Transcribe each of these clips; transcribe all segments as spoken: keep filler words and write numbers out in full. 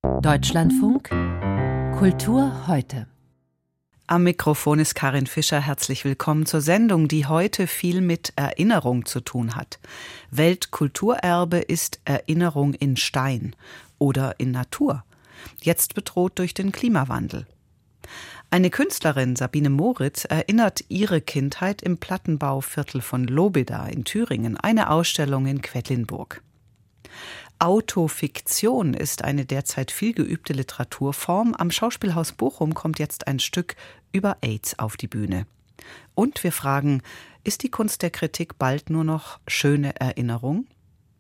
Deutschlandfunk Kultur heute. Am Mikrofon ist Karin Fischer. Herzlich willkommen zur Sendung, die heute viel mit Erinnerung zu tun hat. Weltkulturerbe ist Erinnerung in Stein oder in Natur. Jetzt bedroht durch den Klimawandel. Eine Künstlerin, Sabine Moritz, erinnert ihre Kindheit im Plattenbauviertel von Lobeda in Thüringen, eine Ausstellung in Quedlinburg. Autofiktion ist eine derzeit viel geübte Literaturform. Am Schauspielhaus Bochum kommt jetzt ein Stück über AIDS auf die Bühne. Und wir fragen, ist die Kunst der Kritik bald nur noch schöne Erinnerung?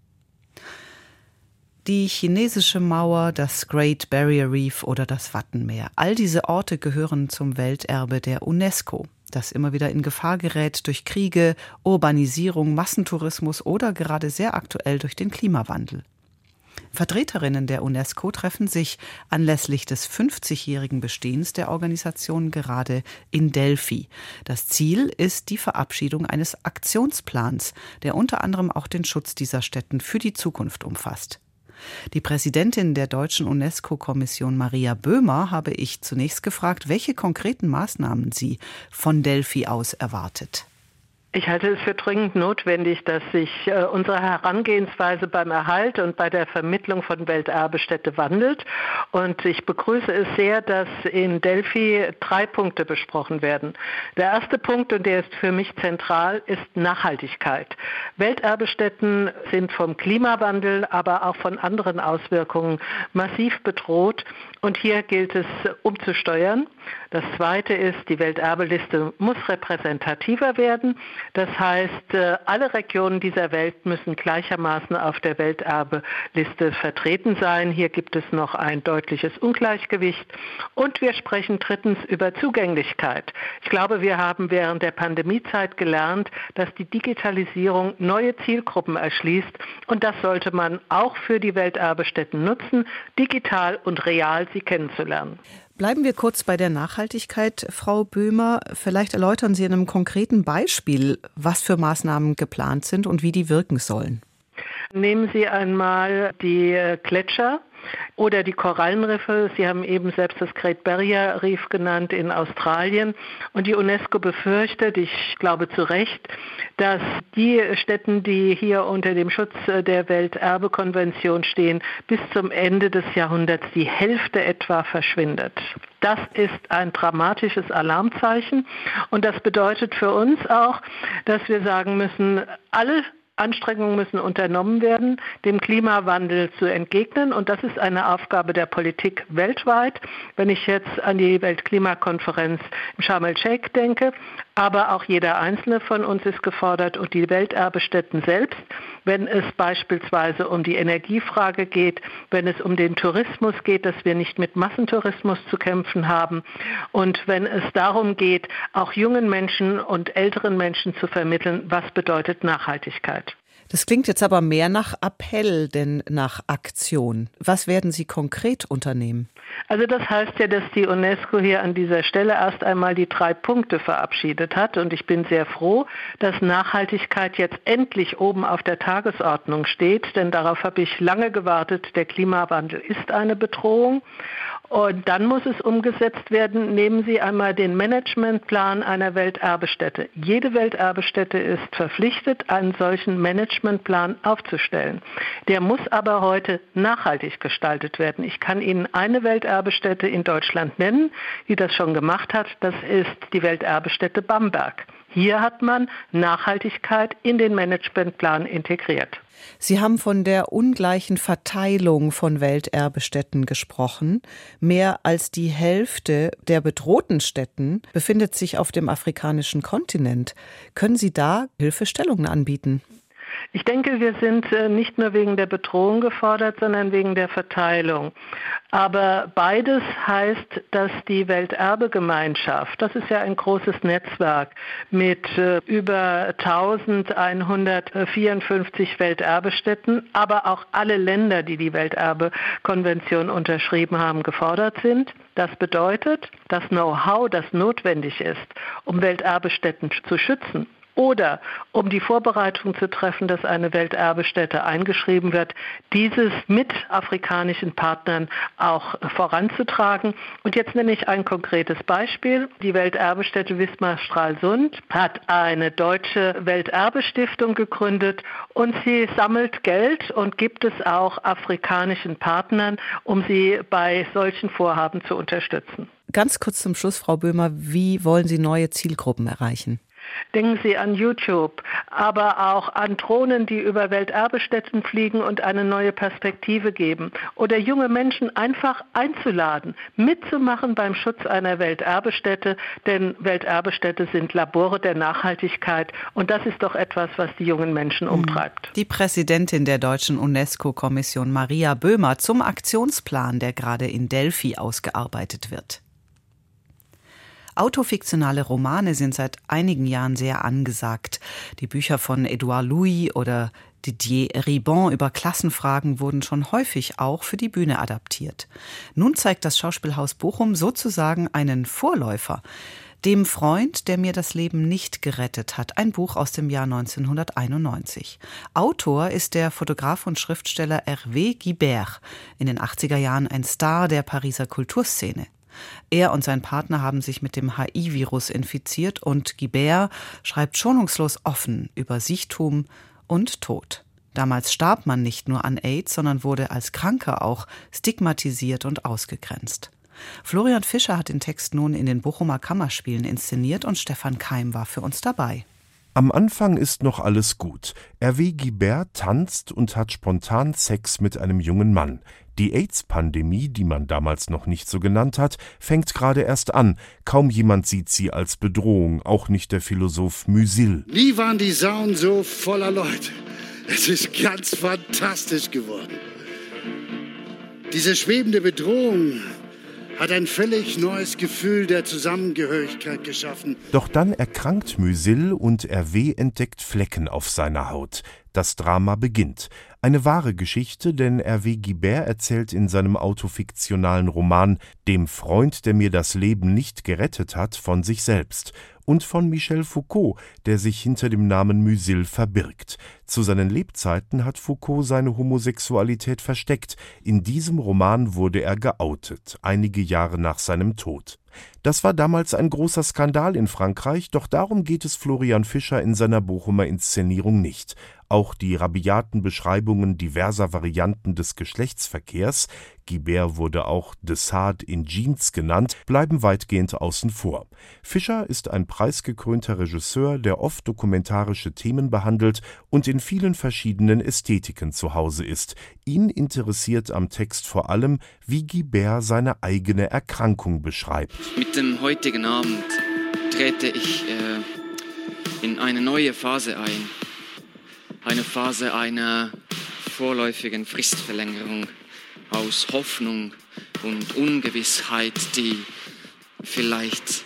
Die chinesische Mauer, das Great Barrier Reef oder das Wattenmeer. All diese Orte gehören zum Welterbe der UNESCO, das immer wieder in Gefahr gerät durch Kriege, Urbanisierung, Massentourismus oder gerade sehr aktuell durch den Klimawandel. Vertreterinnen der UNESCO treffen sich anlässlich des fünfzigjährigen Bestehens der Organisation gerade in Delphi. Das Ziel ist die Verabschiedung eines Aktionsplans, der unter anderem auch den Schutz dieser Stätten für die Zukunft umfasst. Die Präsidentin der deutschen UNESCO-Kommission Maria Böhmer habe ich zunächst gefragt, welche konkreten Maßnahmen sie von Delphi aus erwartet. Ich halte es für dringend notwendig, dass sich äh, unsere Herangehensweise beim Erhalt und bei der Vermittlung von Welterbestätte wandelt. Und ich begrüße es sehr, dass in Delphi drei Punkte besprochen werden. Der erste Punkt, und der ist für mich zentral, ist Nachhaltigkeit. Welterbestätten sind vom Klimawandel, aber auch von anderen Auswirkungen massiv bedroht. Und hier gilt es umzusteuern. Das zweite ist, die Welterbeliste muss repräsentativer werden. Das heißt, alle Regionen dieser Welt müssen gleichermaßen auf der Welterbeliste vertreten sein. Hier gibt es noch ein deutliches Ungleichgewicht. Und wir sprechen drittens über Zugänglichkeit. Ich glaube, wir haben während der Pandemiezeit gelernt, dass die Digitalisierung neue Zielgruppen erschließt. Und das sollte man auch für die Welterbestätten nutzen, digital und real sie kennenzulernen. Bleiben wir kurz bei der Nachhaltigkeit, Frau Böhmer. Vielleicht erläutern Sie in einem konkreten Beispiel, was für Maßnahmen geplant sind und wie die wirken sollen. Nehmen Sie einmal die Gletscher oder die Korallenriffe. Sie haben eben selbst das Great Barrier Reef genannt in Australien. Und die UNESCO befürchtet, ich glaube zu Recht, dass die Stätten, die hier unter dem Schutz der Welterbekonvention stehen, bis zum Ende des Jahrhunderts die Hälfte etwa verschwindet. Das ist ein dramatisches Alarmzeichen. Und das bedeutet für uns auch, dass wir sagen müssen, alle Anstrengungen müssen unternommen werden, dem Klimawandel zu entgegnen. Und das ist eine Aufgabe der Politik weltweit. Wenn ich jetzt an die Weltklimakonferenz in Sharm el-Sheikh denke, aber auch jeder Einzelne von uns ist gefordert und die Welterbestätten selbst, wenn es beispielsweise um die Energiefrage geht, wenn es um den Tourismus geht, dass wir nicht mit Massentourismus zu kämpfen haben und wenn es darum geht, auch jungen Menschen und älteren Menschen zu vermitteln, was bedeutet Nachhaltigkeit. Das klingt jetzt aber mehr nach Appell, denn nach Aktion. Was werden Sie konkret unternehmen? Also das heißt ja, dass die UNESCO hier an dieser Stelle erst einmal die drei Punkte verabschiedet hat. Und ich bin sehr froh, dass Nachhaltigkeit jetzt endlich oben auf der Tagesordnung steht. Denn darauf habe ich lange gewartet. Der Klimawandel ist eine Bedrohung. Und dann muss es umgesetzt werden. Nehmen Sie einmal den Managementplan einer Welterbestätte. Jede Welterbestätte ist verpflichtet, einen solchen Managementplan aufzustellen. Der muss aber heute nachhaltig gestaltet werden. Ich kann Ihnen eine Welterbestätte in Deutschland nennen, die das schon gemacht hat. Das ist die Welterbestätte Bamberg. Hier hat man Nachhaltigkeit in den Managementplan integriert. Sie haben von der ungleichen Verteilung von Welterbestätten gesprochen. Mehr als die Hälfte der bedrohten Stätten befindet sich auf dem afrikanischen Kontinent. Können Sie da Hilfestellungen anbieten? Ich denke, wir sind nicht nur wegen der Bedrohung gefordert, sondern wegen der Verteilung. Aber beides heißt, dass die Welterbegemeinschaft, das ist ja ein großes Netzwerk mit über eintausendeinhundertvierundfünfzig Welterbestätten, aber auch alle Länder, die die Welterbekonvention unterschrieben haben, gefordert sind. Das bedeutet, das Know-how, das notwendig ist, um Welterbestätten zu schützen, oder um die Vorbereitung zu treffen, dass eine Welterbestätte eingeschrieben wird, dieses mit afrikanischen Partnern auch voranzutragen. Und jetzt nenne ich ein konkretes Beispiel. Die Welterbestätte Wismar-Stralsund hat eine deutsche Welterbestiftung gegründet und sie sammelt Geld und gibt es auch afrikanischen Partnern, um sie bei solchen Vorhaben zu unterstützen. Ganz kurz zum Schluss, Frau Böhmer, wie wollen Sie neue Zielgruppen erreichen? Denken Sie an YouTube, aber auch an Drohnen, die über Welterbestätten fliegen und eine neue Perspektive geben. Oder junge Menschen einfach einzuladen, mitzumachen beim Schutz einer Welterbestätte, denn Welterbestätte sind Labore der Nachhaltigkeit und das ist doch etwas, was die jungen Menschen umtreibt. Die Präsidentin der Deutschen UNESCO-Kommission Maria Böhmer zum Aktionsplan, der gerade in Delphi ausgearbeitet wird. Autofiktionale Romane sind seit einigen Jahren sehr angesagt. Die Bücher von Edouard Louis oder Didier Ribon über Klassenfragen wurden schon häufig auch für die Bühne adaptiert. Nun zeigt das Schauspielhaus Bochum sozusagen einen Vorläufer. Dem Freund, der mir das Leben nicht gerettet hat, ein Buch aus dem Jahr neunzehnhunderteinundneunzig. Autor ist der Fotograf und Schriftsteller Hervé Guibert, in den achtziger Jahren ein Star der Pariser Kulturszene. Er und sein Partner haben sich mit dem H I-Virus infiziert und Guibert schreibt schonungslos offen über Siechtum und Tod. Damals starb man nicht nur an AIDS, sondern wurde als Kranker auch stigmatisiert und ausgegrenzt. Florian Fischer hat den Text nun in den Bochumer Kammerspielen inszeniert und Stefan Keim war für uns dabei. Am Anfang ist noch alles gut. Hervé Guibert tanzt und hat spontan Sex mit einem jungen Mann. Die AIDS-Pandemie, die man damals noch nicht so genannt hat, fängt gerade erst an. Kaum jemand sieht sie als Bedrohung, auch nicht der Philosoph Musil. Nie waren die Saunen so voller Leute. Es ist ganz fantastisch geworden. Diese schwebende Bedrohung hat ein völlig neues Gefühl der Zusammengehörigkeit geschaffen. Doch dann erkrankt Musil und Hervé entdeckt Flecken auf seiner Haut. Das Drama beginnt. Eine wahre Geschichte, denn Hervé Guibert erzählt in seinem autofiktionalen Roman »Dem Freund, der mir das Leben nicht gerettet hat« von sich selbst und von Michel Foucault, der sich hinter dem Namen Musil verbirgt. Zu seinen Lebzeiten hat Foucault seine Homosexualität versteckt. In diesem Roman wurde er geoutet, einige Jahre nach seinem Tod. Das war damals ein großer Skandal in Frankreich, doch darum geht es Florian Fischer in seiner Bochumer Inszenierung nicht. Auch die rabiaten Beschreibungen diverser Varianten des Geschlechtsverkehrs, Guibert wurde auch de Sade in Jeans genannt, bleiben weitgehend außen vor. Fischer ist ein preisgekrönter Regisseur, der oft dokumentarische Themen behandelt und in vielen verschiedenen Ästhetiken zu Hause ist. Ihn interessiert am Text vor allem, wie Guibert seine eigene Erkrankung beschreibt. Mit dem heutigen Abend trete ich äh, in eine neue Phase ein. Eine Phase einer vorläufigen Fristverlängerung aus Hoffnung und Ungewissheit, die vielleicht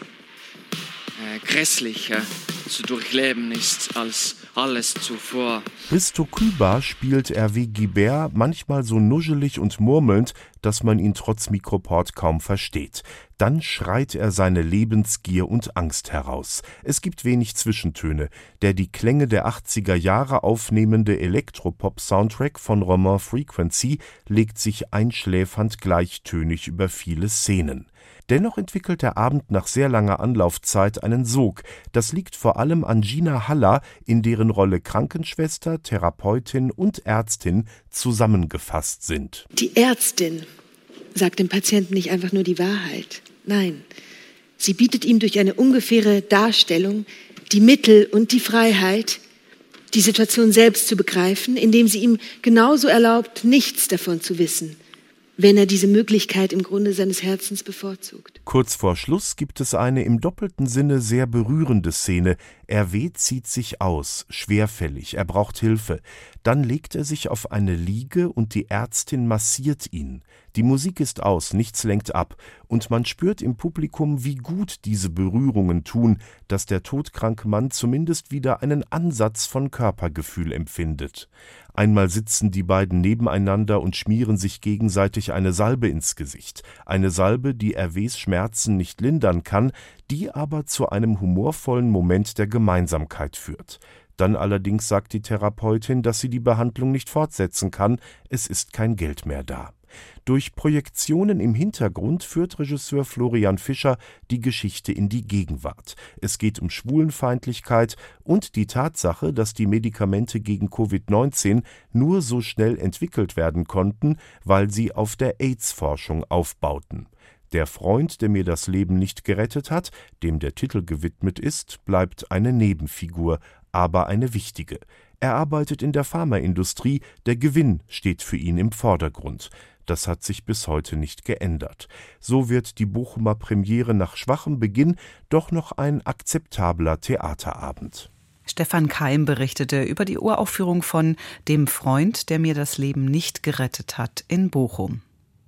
äh, grässlicher zu durchleben ist als alles zuvor. Risto Küber spielt Hervé Guibert manchmal so nuschelig und murmelnd, dass man ihn trotz Mikroport kaum versteht. Dann schreit er seine Lebensgier und Angst heraus. Es gibt wenig Zwischentöne. Der die Klänge der achtziger Jahre aufnehmende Elektropop-Soundtrack von Romain Frequency legt sich einschläfernd gleichtönig über viele Szenen. Dennoch entwickelt der Abend nach sehr langer Anlaufzeit einen Sog. Das liegt vor allem an Gina Haller, in deren Rolle Krankenschwester, Therapeutin und Ärztin zusammengefasst sind. Die Ärztin sagt dem Patienten nicht einfach nur die Wahrheit. Nein, sie bietet ihm durch eine ungefähre Darstellung die Mittel und die Freiheit, die Situation selbst zu begreifen, indem sie ihm genauso erlaubt, nichts davon zu wissen, wenn er diese Möglichkeit im Grunde seines Herzens bevorzugt. Kurz vor Schluss gibt es eine im doppelten Sinne sehr berührende Szene. Hervé zieht sich aus, schwerfällig, er braucht Hilfe. Dann legt er sich auf eine Liege und die Ärztin massiert ihn. Die Musik ist aus, nichts lenkt ab, und man spürt im Publikum, wie gut diese Berührungen tun, dass der todkranke Mann zumindest wieder einen Ansatz von Körpergefühl empfindet. Einmal sitzen die beiden nebeneinander und schmieren sich gegenseitig eine Salbe ins Gesicht. Eine Salbe, die Hervés Schmerzen nicht lindern kann, die aber zu einem humorvollen Moment der Gemeinsamkeit führt. Dann allerdings sagt die Therapeutin, dass sie die Behandlung nicht fortsetzen kann, es ist kein Geld mehr da. Durch Projektionen im Hintergrund führt Regisseur Florian Fischer die Geschichte in die Gegenwart. Es geht um Schwulenfeindlichkeit und die Tatsache, dass die Medikamente gegen Covid neunzehn nur so schnell entwickelt werden konnten, weil sie auf der AIDS-Forschung aufbauten. Der Freund, der mir das Leben nicht gerettet hat, dem der Titel gewidmet ist, bleibt eine Nebenfigur, aber eine wichtige. Er arbeitet in der Pharmaindustrie, der Gewinn steht für ihn im Vordergrund. Das hat sich bis heute nicht geändert. So wird die Bochumer Premiere nach schwachem Beginn doch noch ein akzeptabler Theaterabend. Stefan Keim berichtete über die Uraufführung von Dem Freund, der mir das Leben nicht gerettet hat in Bochum.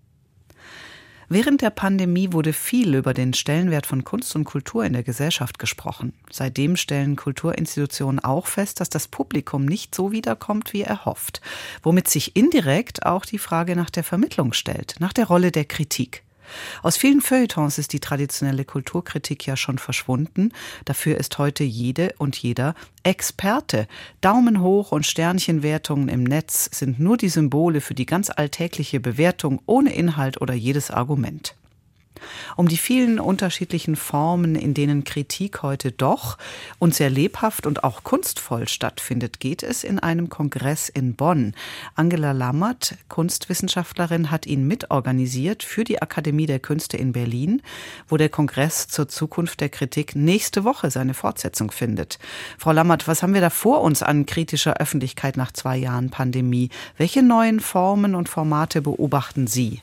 Während der Pandemie wurde viel über den Stellenwert von Kunst und Kultur in der Gesellschaft gesprochen. Seitdem stellen Kulturinstitutionen auch fest, dass das Publikum nicht so wiederkommt, wie erhofft, womit sich indirekt auch die Frage nach der Vermittlung stellt, nach der Rolle der Kritik. Aus vielen Feuilletons ist die traditionelle Kulturkritik ja schon verschwunden. Dafür ist heute jede und jeder Experte. Daumen hoch und Sternchenwertungen im Netz sind nur die Symbole für die ganz alltägliche Bewertung ohne Inhalt oder jedes Argument. Um die vielen unterschiedlichen Formen, in denen Kritik heute doch und sehr lebhaft und auch kunstvoll stattfindet, geht es in einem Kongress in Bonn. Angela Lammert, Kunstwissenschaftlerin, hat ihn mitorganisiert für die Akademie der Künste in Berlin, wo der Kongress zur Zukunft der Kritik nächste Woche seine Fortsetzung findet. Frau Lammert, was haben wir da vor uns an kritischer Öffentlichkeit nach zwei Jahren Pandemie? Welche neuen Formen und Formate beobachten Sie?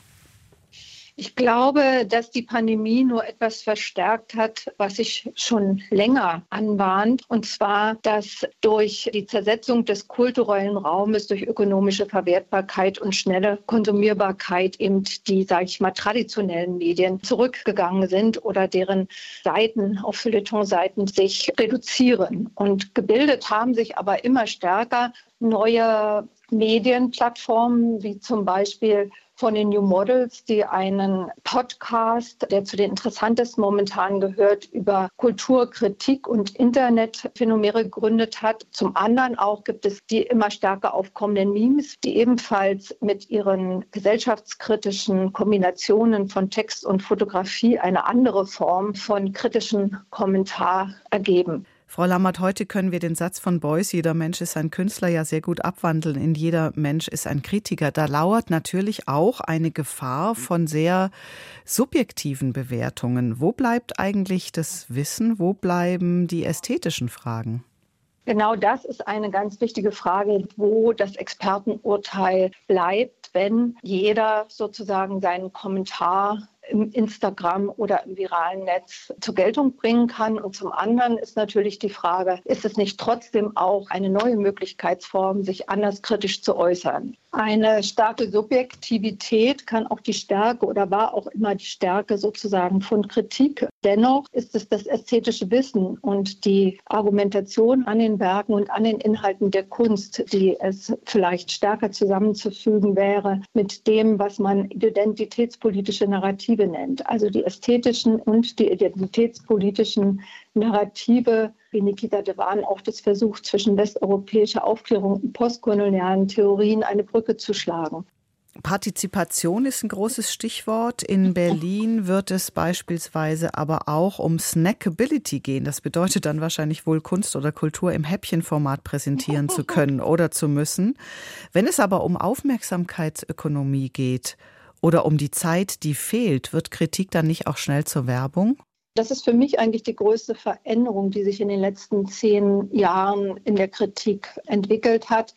Ich glaube, dass die Pandemie nur etwas verstärkt hat, was sich schon länger anbahnt. Und zwar, dass durch die Zersetzung des kulturellen Raumes, durch ökonomische Verwertbarkeit und schnelle Konsumierbarkeit eben die, sage ich mal, traditionellen Medien zurückgegangen sind oder deren Seiten auf Feuilleton-Seiten sich reduzieren. Und gebildet haben sich aber immer stärker neue Medienplattformen, wie zum Beispiel von den New Models, die einen Podcast, der zu den interessantesten momentan gehört, über Kulturkritik und Internetphänomene gegründet hat. Zum anderen auch gibt es die immer stärker aufkommenden Memes, die ebenfalls mit ihren gesellschaftskritischen Kombinationen von Text und Fotografie eine andere Form von kritischen Kommentar ergeben. Frau Lammert, heute können wir den Satz von Beuys, jeder Mensch ist ein Künstler, ja sehr gut abwandeln in jeder Mensch ist ein Kritiker. Da lauert natürlich auch eine Gefahr von sehr subjektiven Bewertungen. Wo bleibt eigentlich das Wissen? Wo bleiben die ästhetischen Fragen? Genau das ist eine ganz wichtige Frage, wo das Expertenurteil bleibt, wenn jeder sozusagen seinen Kommentar im Instagram oder im viralen Netz zur Geltung bringen kann. Und zum anderen ist natürlich die Frage, ist es nicht trotzdem auch eine neue Möglichkeitsform, sich anders kritisch zu äußern? Eine starke Subjektivität kann auch die Stärke oder war auch immer die Stärke sozusagen von Kritik. Dennoch ist es das ästhetische Wissen und die Argumentation an den Werken und an den Inhalten der Kunst, die es vielleicht stärker zusammenzufügen wäre mit dem, was man identitätspolitische Narrative nennt. Also die ästhetischen und die identitätspolitischen Narrative, wie Nikita Devan auch das versucht, zwischen westeuropäischer Aufklärung und postkolonialen Theorien eine Brücke zu schlagen. Partizipation ist ein großes Stichwort. In Berlin wird es beispielsweise aber auch um Snackability gehen. Das bedeutet dann wahrscheinlich wohl, Kunst oder Kultur im Häppchenformat präsentieren zu können oder zu müssen. Wenn es aber um Aufmerksamkeitsökonomie geht oder um die Zeit, die fehlt, wird Kritik dann nicht auch schnell zur Werbung? Das ist für mich eigentlich die größte Veränderung, die sich in den letzten zehn Jahren in der Kritik entwickelt hat.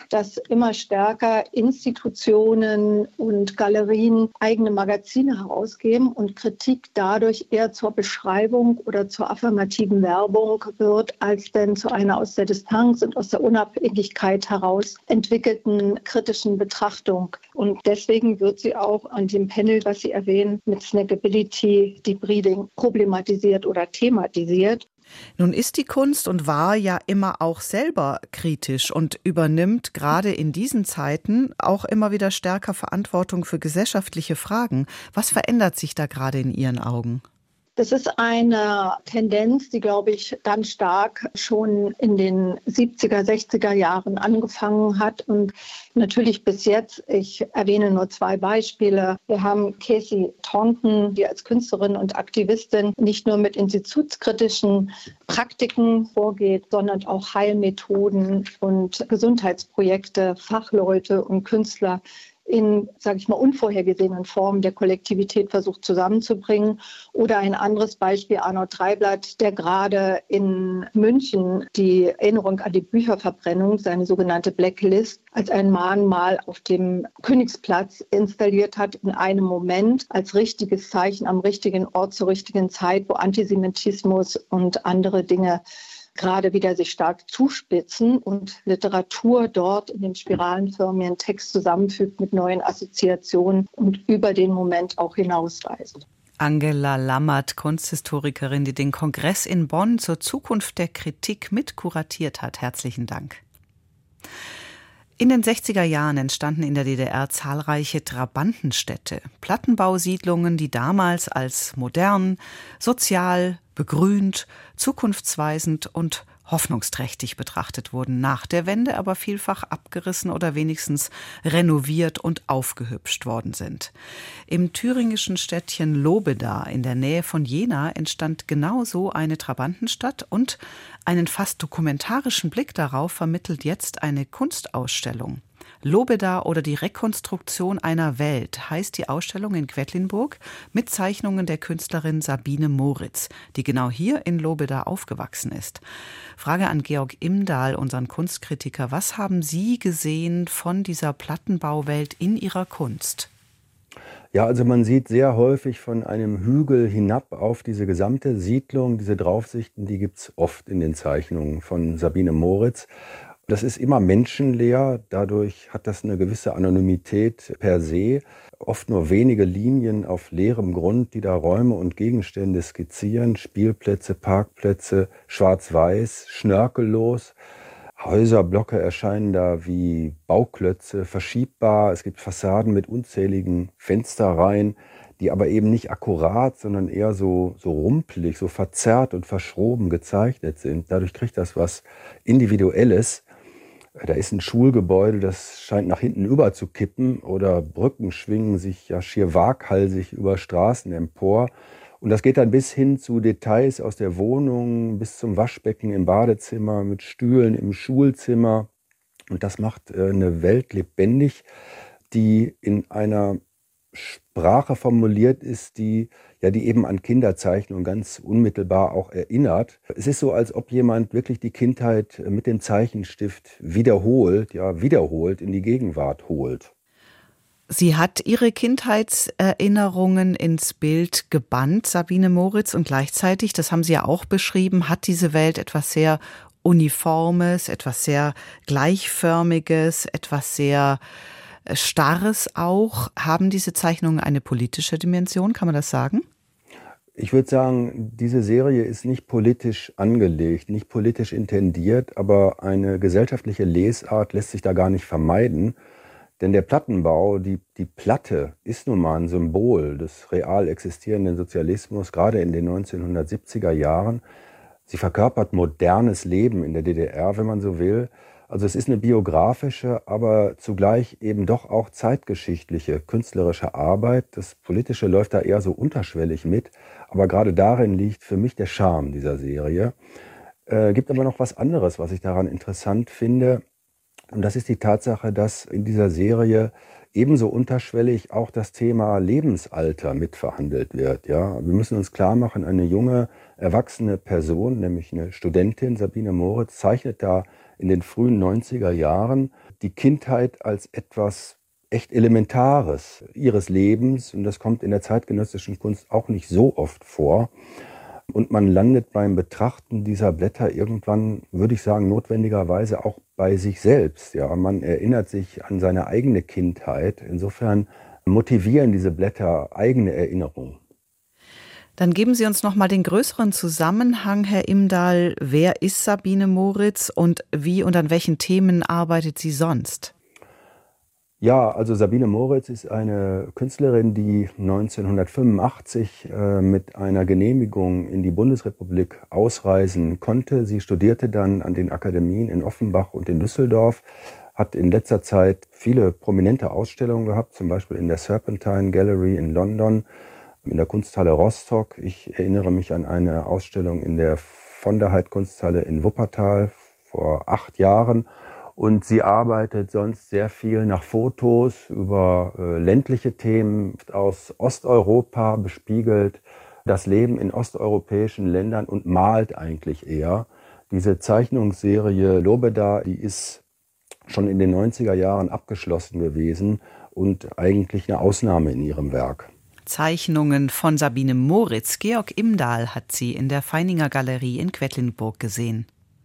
dass immer stärker Institutionen und Galerien eigene Magazine herausgeben und Kritik dadurch eher zur Beschreibung oder zur affirmativen Werbung wird, als denn zu einer aus der Distanz und aus der Unabhängigkeit heraus entwickelten kritischen Betrachtung. Und deswegen wird sie auch an dem Panel, was Sie erwähnen, mit Snackability, Deep Reading problematisiert oder thematisiert. Nun ist die Kunst und war ja immer auch selber kritisch und übernimmt gerade in diesen Zeiten auch immer wieder stärker Verantwortung für gesellschaftliche Fragen. Was verändert sich da gerade in Ihren Augen? Das ist eine Tendenz, die, glaube ich, ganz stark schon in den siebziger, sechziger Jahren angefangen hat und natürlich bis jetzt. Ich erwähne nur zwei Beispiele. Wir haben Casey Taunton, die als Künstlerin und Aktivistin nicht nur mit institutskritischen Praktiken vorgeht, sondern auch Heilmethoden und Gesundheitsprojekte, Fachleute und Künstler in, sage ich mal, unvorhergesehenen Formen der Kollektivität versucht zusammenzubringen. Oder ein anderes Beispiel, Arnold Dreiblatt, der gerade in München die Erinnerung an die Bücherverbrennung, seine sogenannte Blacklist, als ein Mahnmal auf dem Königsplatz installiert hat, in einem Moment als richtiges Zeichen am richtigen Ort zur richtigen Zeit, wo Antisemitismus und andere Dinge gerade wieder sich stark zuspitzen und Literatur dort in dem spiralenförmigen Text zusammenfügt mit neuen Assoziationen und über den Moment auch hinausweist. Angela Lammert, Kunsthistorikerin, die den Kongress in Bonn zur Zukunft der Kritik mit kuratiert hat. Herzlichen Dank. In den sechziger Jahren entstanden in der D D R zahlreiche Trabantenstädte, Plattenbausiedlungen, die damals als modern, sozial, begrünt, zukunftsweisend und hoffnungsträchtig betrachtet wurden, nach der Wende aber vielfach abgerissen oder wenigstens renoviert und aufgehübscht worden sind. Im thüringischen Städtchen Lobeda in der Nähe von Jena entstand genau so eine Trabantenstadt und einen fast dokumentarischen Blick darauf vermittelt jetzt eine Kunstausstellung. Lobeda oder die Rekonstruktion einer Welt heißt die Ausstellung in Quedlinburg mit Zeichnungen der Künstlerin Sabine Moritz, die genau hier in Lobeda aufgewachsen ist. Frage an Georg Imdahl, unseren Kunstkritiker. Was haben Sie gesehen von dieser Plattenbauwelt in Ihrer Kunst? Ja, also man sieht sehr häufig von einem Hügel hinab auf diese gesamte Siedlung. Diese Draufsichten, die gibt es oft in den Zeichnungen von Sabine Moritz. Das ist immer menschenleer, dadurch hat das eine gewisse Anonymität per se. Oft nur wenige Linien auf leerem Grund, die da Räume und Gegenstände skizzieren. Spielplätze, Parkplätze, schwarz-weiß, schnörkellos. Häuserblocke erscheinen da wie Bauklötze, verschiebbar. Es gibt Fassaden mit unzähligen Fensterreihen, die aber eben nicht akkurat, sondern eher so, so rumpelig, so verzerrt und verschroben gezeichnet sind. Dadurch kriegt das was Individuelles. Da ist ein Schulgebäude, das scheint nach hinten über zu kippen, oder Brücken schwingen sich ja schier waghalsig über Straßen empor. Und das geht dann bis hin zu Details aus der Wohnung, bis zum Waschbecken im Badezimmer, mit Stühlen im Schulzimmer. Und das macht eine Welt lebendig, die in einer Sprache formuliert ist, die ja die eben an Kinderzeichnungen ganz unmittelbar auch erinnert. Es ist so, als ob jemand wirklich die Kindheit mit dem Zeichenstift wiederholt, ja wiederholt in die Gegenwart holt. Sie hat ihre Kindheitserinnerungen ins Bild gebannt, Sabine Moritz, und gleichzeitig, das haben Sie ja auch beschrieben, hat diese Welt etwas sehr Uniformes, etwas sehr Gleichförmiges, etwas sehr Starres auch. Haben diese Zeichnungen eine politische Dimension, kann man das sagen? Ich würde sagen, diese Serie ist nicht politisch angelegt, nicht politisch intendiert, aber eine gesellschaftliche Lesart lässt sich da gar nicht vermeiden. Denn der Plattenbau, die, die Platte, ist nun mal ein Symbol des real existierenden Sozialismus, gerade in den neunzehnhundertsiebziger Jahren. Sie verkörpert modernes Leben in der D D R, wenn man so will. Also es ist eine biografische, aber zugleich eben doch auch zeitgeschichtliche, künstlerische Arbeit. Das Politische läuft da eher so unterschwellig mit, aber gerade darin liegt für mich der Charme dieser Serie. Äh, gibt aber noch was anderes, was ich daran interessant finde. Und das ist die Tatsache, dass in dieser Serie ebenso unterschwellig auch das Thema Lebensalter mitverhandelt wird. Ja, wir müssen uns klar machen, eine junge, erwachsene Person, nämlich eine Studentin, Sabine Moritz, zeichnet da in den frühen neunziger Jahren die Kindheit als etwas echt Elementares ihres Lebens. Und das kommt in der zeitgenössischen Kunst auch nicht so oft vor. Und man landet beim Betrachten dieser Blätter irgendwann, würde ich sagen, notwendigerweise auch bei sich selbst. Ja, man erinnert sich an seine eigene Kindheit. Insofern motivieren diese Blätter eigene Erinnerungen. Dann geben Sie uns noch mal den größeren Zusammenhang, Herr Imdahl. Wer ist Sabine Moritz und wie und an welchen Themen arbeitet sie sonst? Ja, also Sabine Moritz ist eine Künstlerin, die neunzehnhundertfünfundachtzig äh, mit einer Genehmigung in die Bundesrepublik ausreisen konnte. Sie studierte dann an den Akademien in Offenbach und in Düsseldorf, hat in letzter Zeit viele prominente Ausstellungen gehabt, zum Beispiel in der Serpentine Gallery in London, in der Kunsthalle Rostock. Ich erinnere mich an eine Ausstellung in der Von der Heydt Kunsthalle in Wuppertal vor acht Jahren. Und sie arbeitet sonst sehr viel nach Fotos über äh, ländliche Themen aus Osteuropa, bespiegelt das Leben in osteuropäischen Ländern und malt eigentlich eher. Diese Zeichnungsserie Lobeda, die ist schon in den neunziger Jahren abgeschlossen gewesen und eigentlich eine Ausnahme in ihrem Werk. Zeichnungen von Sabine Moritz. Georg Imdahl hat sie in der Feininger Galerie in Quedlinburg gesehen.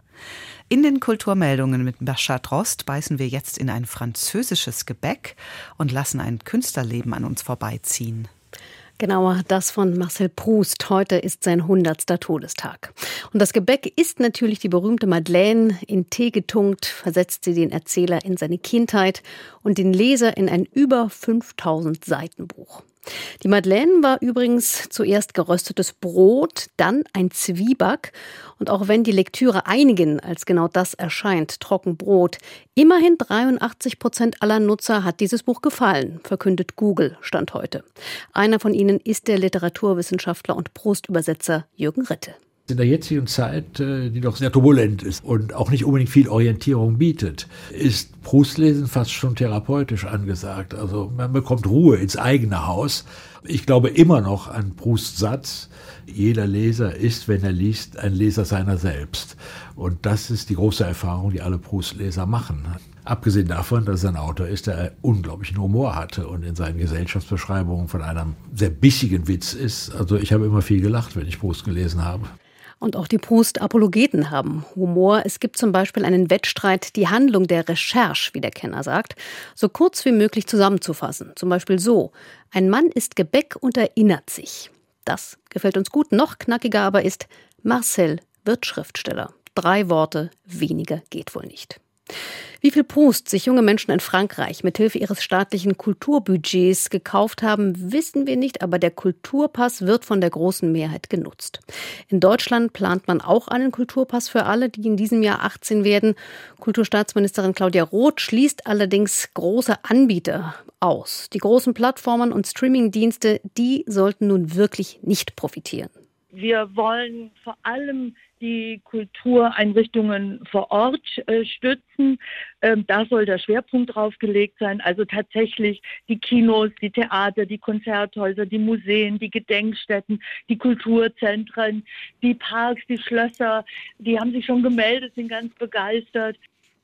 In den Kulturmeldungen mit Bashar Drost beißen wir jetzt in ein französisches Gebäck und lassen ein Künstlerleben an uns vorbeiziehen. Genauer das von Marcel Proust. Heute ist sein hundertster Todestag. Und das Gebäck ist natürlich die berühmte Madeleine. In Tee getunkt versetzt sie den Erzähler in seine Kindheit und den Leser in ein über fünftausend Seiten Buch. Die Madeleine war übrigens zuerst geröstetes Brot, dann ein Zwieback. Und auch wenn die Lektüre einigen als genau das erscheint, Trockenbrot, immerhin dreiundachtzig Prozent aller Nutzer hat dieses Buch gefallen, verkündet Google Stand heute. Einer von ihnen ist der Literaturwissenschaftler und Proust-Übersetzer Jürgen Ritte. In der jetzigen Zeit, die doch sehr turbulent ist und auch nicht unbedingt viel Orientierung bietet, ist Proustlesen fast schon therapeutisch angesagt. Also man bekommt Ruhe ins eigene Haus. Ich glaube immer noch an Prousts Satz: Jeder Leser ist, wenn er liest, ein Leser seiner selbst. Und das ist die große Erfahrung, die alle Proust-Leser machen. Abgesehen davon, dass er ein Autor ist, der unglaublichen Humor hatte und in seinen Gesellschaftsbeschreibungen von einem sehr bissigen Witz ist. Also ich habe immer viel gelacht, wenn ich Proust gelesen habe. Und auch die Proust-Apologeten haben Humor. Es gibt zum Beispiel einen Wettstreit, die Handlung der Recherche, wie der Kenner sagt, so kurz wie möglich zusammenzufassen. Zum Beispiel so: Ein Mann isst Gebäck und erinnert sich. Das gefällt uns gut. Noch knackiger aber ist: Marcel wird Schriftsteller. Drei Worte, weniger geht wohl nicht. Wie viel Proust sich junge Menschen in Frankreich mithilfe ihres staatlichen Kulturbudgets gekauft haben, wissen wir nicht, aber der Kulturpass wird von der großen Mehrheit genutzt. In Deutschland plant man auch einen Kulturpass für alle, die in diesem Jahr achtzehn werden. Kulturstaatsministerin Claudia Roth schließt allerdings große Anbieter aus. Die großen Plattformen und Streamingdienste, die sollten nun wirklich nicht profitieren. Wir wollen vor allem die Kultureinrichtungen vor Ort äh, stützen. Ähm, da soll der Schwerpunkt drauf gelegt sein. Also tatsächlich die Kinos, die Theater, die Konzerthäuser, die Museen, die Gedenkstätten, die Kulturzentren, die Parks, die Schlösser. Die haben sich schon gemeldet, sind ganz begeistert.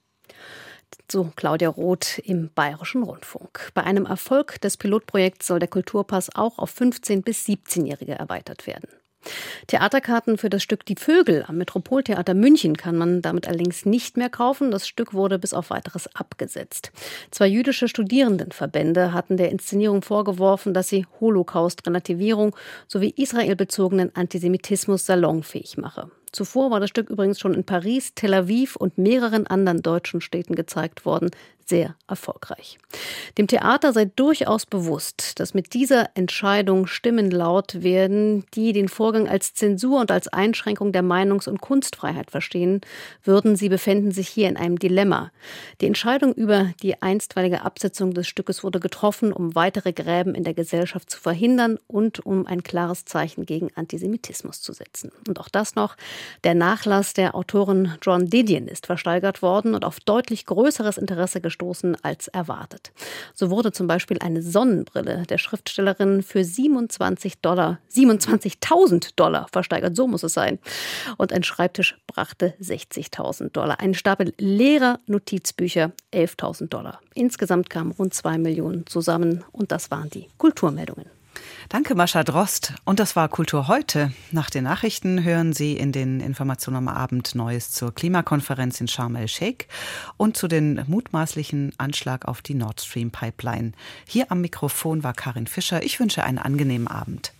So Claudia Roth im Bayerischen Rundfunk. Bei einem Erfolg des Pilotprojekts soll der Kulturpass auch auf fünfzehn- bis siebzehnjährige erweitert werden. Theaterkarten für das Stück Die Vögel am Metropoltheater München kann man damit allerdings nicht mehr kaufen. Das Stück wurde bis auf Weiteres abgesetzt. Zwei jüdische Studierendenverbände hatten der Inszenierung vorgeworfen, dass sie Holocaust-Relativierung sowie israelbezogenen Antisemitismus salonfähig mache. Zuvor war das Stück übrigens schon in Paris, Tel Aviv und mehreren anderen deutschen Städten gezeigt worden. Sehr erfolgreich. Dem Theater sei durchaus bewusst, dass mit dieser Entscheidung Stimmen laut werden, die den Vorgang als Zensur und als Einschränkung der Meinungs- und Kunstfreiheit verstehen würden. Sie befänden sich hier in einem Dilemma. Die Entscheidung über die einstweilige Absetzung des Stückes wurde getroffen, um weitere Gräben in der Gesellschaft zu verhindern und um ein klares Zeichen gegen Antisemitismus zu setzen. Und auch das noch: Der Nachlass der Autorin Joan Didion ist versteigert worden und auf deutlich größeres Interesse gestoßen gestoßen als erwartet. So wurde zum Beispiel eine Sonnenbrille der Schriftstellerin für siebenundzwanzig Dollar, siebenundzwanzigtausend Dollar versteigert, so muss es sein. Und ein Schreibtisch brachte sechzigtausend Dollar. Ein Stapel leerer Notizbücher elftausend Dollar. Insgesamt kamen rund zwei Millionen zusammen und das waren die Kulturmeldungen. Danke, Mascha Drost. Und das war Kultur heute. Nach den Nachrichten hören Sie in den Informationen am Abend Neues zur Klimakonferenz in Sharm el-Sheikh und zu den mutmaßlichen Anschlag auf die Nord Stream Pipeline. Hier am Mikrofon war Karin Fischer. Ich wünsche einen angenehmen Abend.